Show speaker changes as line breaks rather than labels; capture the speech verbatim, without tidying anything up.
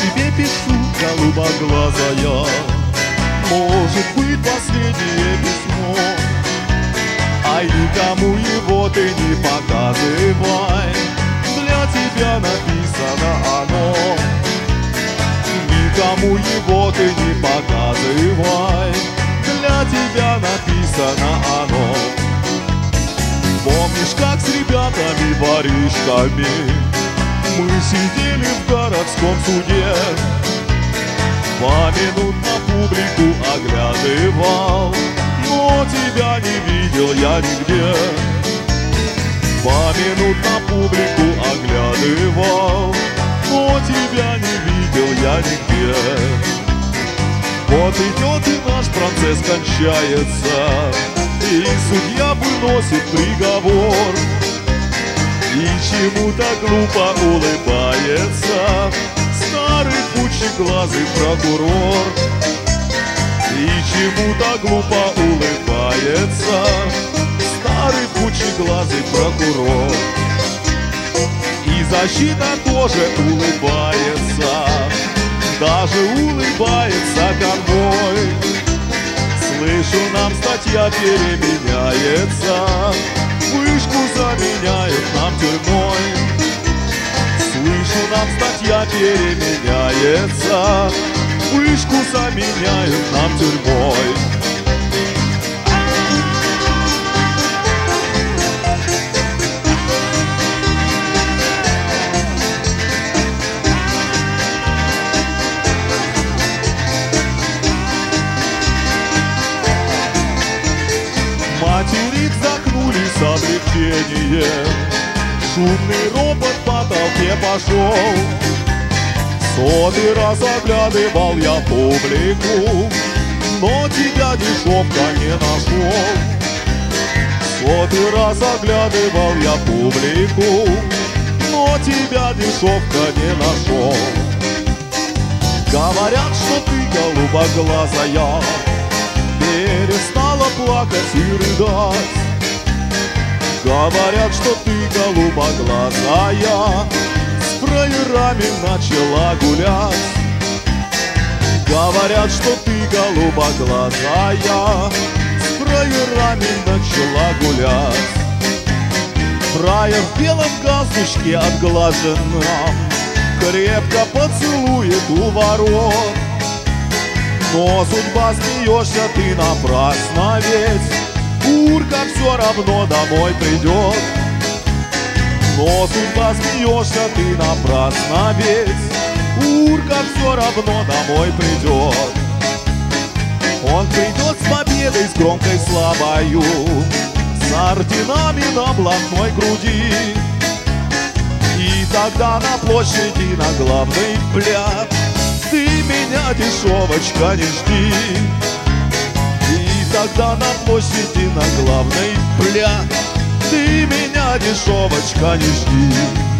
тебе пишу, голубоглазая, может быть, последнее письмо. Ай, никому его ты не показывай, для тебя написано оно. Никому его ты не показывай, для тебя написано оно. Помнишь, как с ребятами-воришками мы сидели в городском суде? Поминутно публику оглядывал, но тебя не видел я нигде. Поминутно публику оглядывал, но тебя не видел я нигде. Вот идет и наш процесс кончается, и судья выносит приговор. И чему-то глупо улыбается старый пучеглазый прокурор. И чему-то глупо улыбается старый пучеглазый прокурор. И защита тоже улыбается, даже улыбается конвой. Слышу, нам статья переменяется, вышку заменяют нам тюрьмой. Слышу, нам статья переменяется, вышку заменяют нам тюрьмой. Матери вздохнули с облегчением, шумный ропот по толпе пошел. Сотый раз оглядывал я публику, но тебя дешевка не нашел. Сотый раз оглядывал я публику, но тебя дешевка не нашел. Говорят, что ты голубоглазая перестала плакать и рыдать. Говорят, что ты голубоглазая с фраерами начала гулять. Говорят, что ты голубоглазая с фраерами начала гулять. Фраер в белом галстучке отглаженном крепко поцелует у ворот. Но судьба, смеешься ты напрасно, ведь урка все равно домой придет. Но судьба, смеешься ты напрасно, ведь урка все равно домой придет. Он придет с победой, с громкой славою, с орденами на блатной груди. И тогда на площади, на главный пляж ты меня, дешевочка, не жди. И тогда на площади, на главный пляж ты меня, дешевочка, не жди.